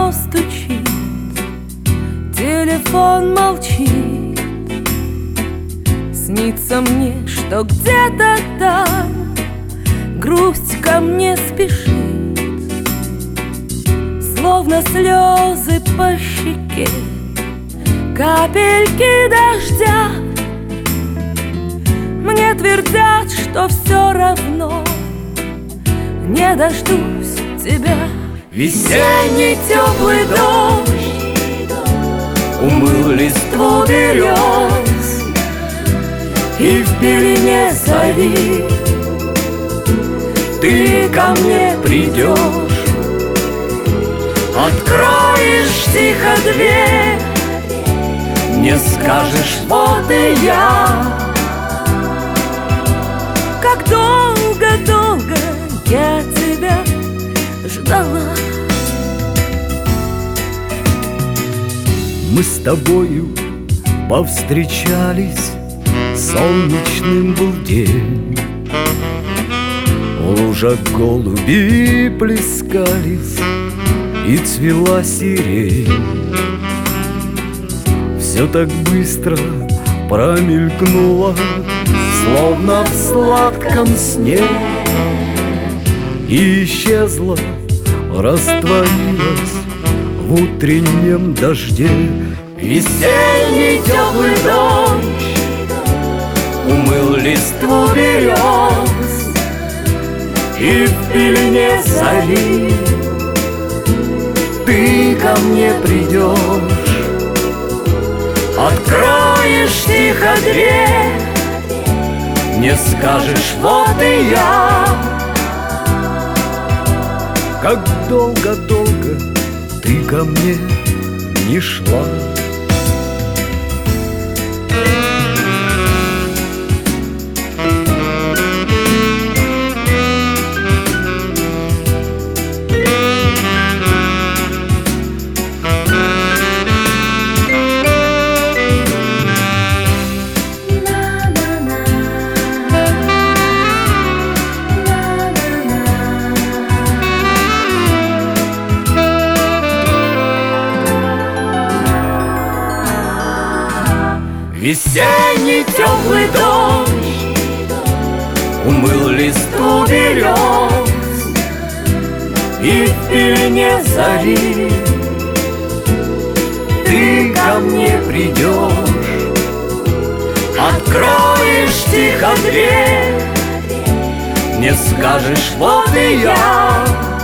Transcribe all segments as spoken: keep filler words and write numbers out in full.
окно стучит, телефон молчит. Снится мне, что где-то там грусть ко мне спешит, словно слезы по щеке, капельки дождя. Мне твердят, что все равно не дождусь тебя. Весенний теплый дождь умыл листву берез, и в пелене зари ты ко мне придешь. Откроешь тихо дверь, не скажешь: вот и я. Как долго-долго я тебя ждала. Мы с тобою повстречались, солнечным был день. В лужах голуби плескались, и цвела сирень. Все так быстро промелькнуло, словно в сладком сне, и исчезла, растворилась в утреннем дожде. Весенний теплый дождь умыл листву берез, и в пелене зари ты ко мне придешь. Откроешь тихо дверь, не скажешь: вот и я. Как долго-долго ты ко мне не шла. Весенний теплый дождь умыл листву берез, и в пелене зари ты ко мне придешь. Откроешь тихо дверь, не скажешь: вот и я.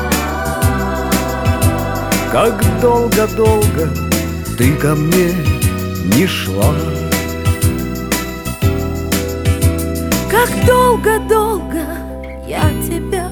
Как долго-долго ты ко мне не шла. Как долго-долго я тебя